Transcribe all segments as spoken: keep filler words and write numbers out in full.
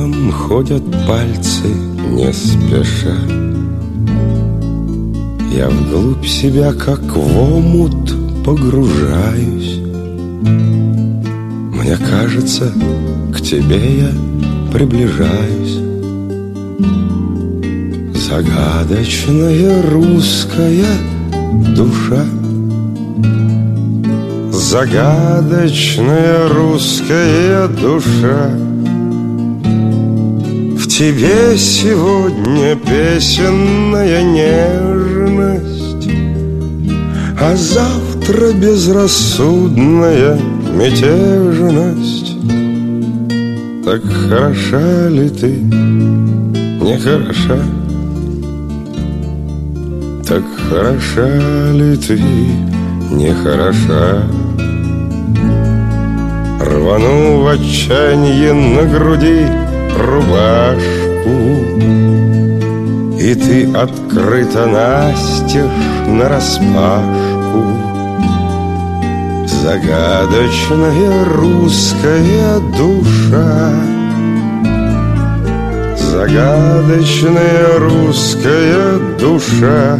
рядом ходят пальцы не спеша. Я вглубь себя, как в омут, погружаюсь. Мне кажется, к тебе я приближаюсь. Загадочная русская душа, загадочная русская душа. В тебе сегодня песенная нежность, а завтра безрассудная мятежность. Так хороша ли ты, не хороша? Так хороша ли ты, не хороша? Рвану в отчаянье на груди рубашку, и ты открыта настежь нараспашку. Загадочная русская душа, загадочная русская душа.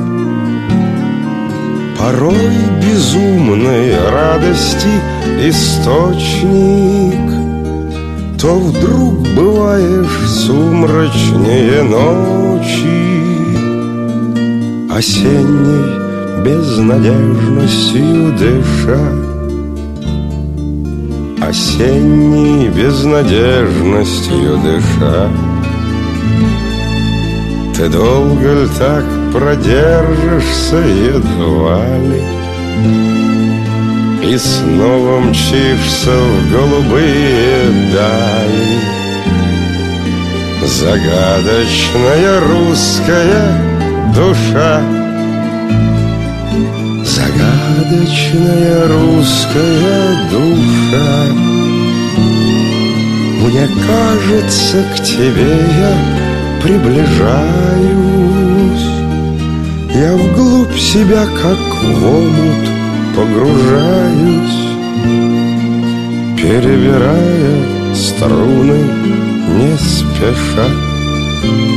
Порой безумной радости источник, то вдруг бываешь сумрачнее ночи, осенней безнадежностью дыша, осенней безнадежностью дыша. Ты долго ли так продержишься, едва ли, и снова мчишься в голубые дали? Загадочная русская душа, загадочная русская душа. Мне кажется, к тебе я приближаюсь. Я вглубь себя, как в омут, погружаюсь, перебирая струны не спеша.